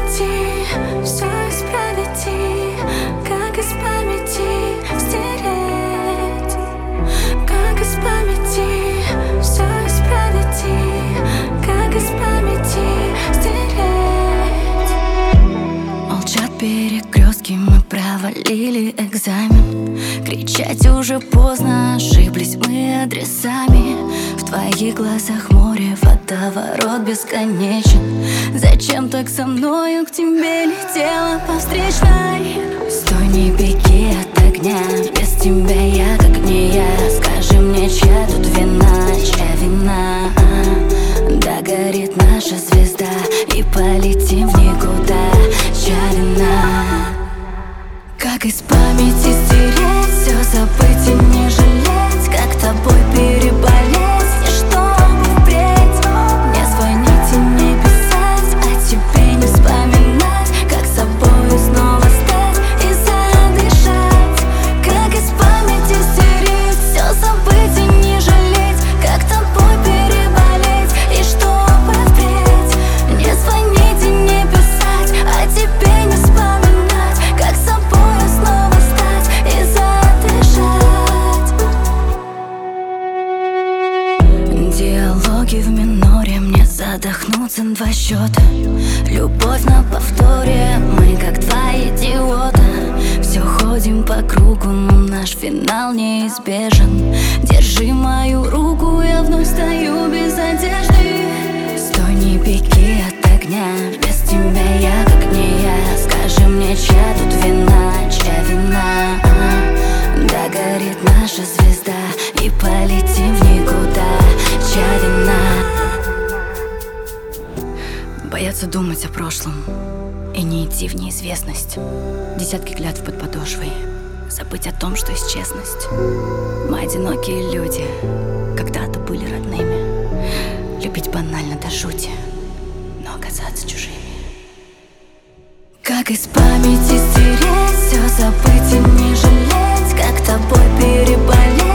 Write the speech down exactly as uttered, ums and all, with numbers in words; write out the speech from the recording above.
памяти все исправить, и как из памяти стереть, как из памяти все исправить, и как из памяти стереть. Молчат перекрестки, мы провалили экзамен. Кричать уже поздно, ошиблись мы адресами. В твоих глазах море, водоворот бесконечен. Зачем так со мною к тебе летела по встречной? Стой, не беги от огня, без тебя я как не я. Скажи мне, чья тут вина, чья вина? Да горит наша звезда, и полетим в никуда. Чья вина? Как из памяти стереть, все забыть и не жалеть, как тобой переболеть, и чтобы впредь не звонить и не писать, а тебе не вспоминать, как собою снова стать и задышать. Как из памяти стереть, все забыть и не жалеть, как тобой переболеть, и чтобы впредь не звонить и не писать, а тебе не вспоминать, как собою снова стать и задышать. Диалоги в миноре, мне задохнуться на два счета. Любовь на повторе, мы как два идиота. Все ходим по кругу, но наш финал неизбежен. Держи мою руку, я вновь стою без одежды. Стой, не беги от огня, без тебя я как не я. Скажи мне, чья тут вина, чья вина? Да горит наша звезда, и полетим в никуда. Чья вина? Бояться думать о прошлом и не идти в неизвестность. Десятки клятв под подошвой, забыть о том, что есть честность. Мы одинокие люди, когда-то были родными. Любить банально до жути, но оказаться чужими. Как из памяти стереть, все забыть и не жалеть, как тобой переболеть,